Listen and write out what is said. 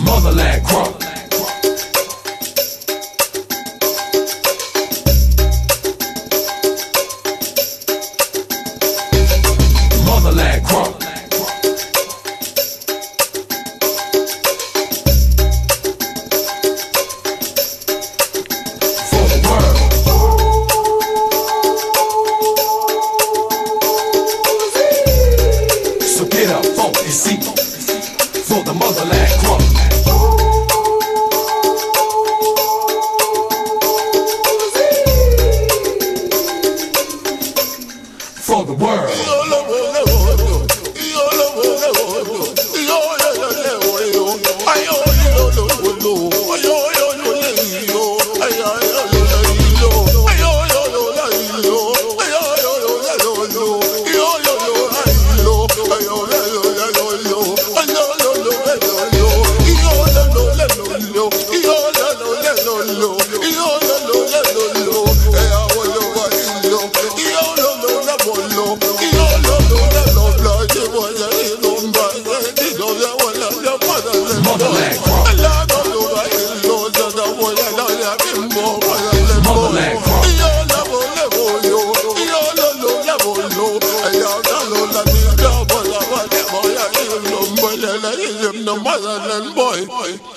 Motherland crunk. Motherland crunk. For the world. So get up, funk your seat. For the motherland crunk. For the world. Motherland crunk. Motherland crunk. The motherland boy.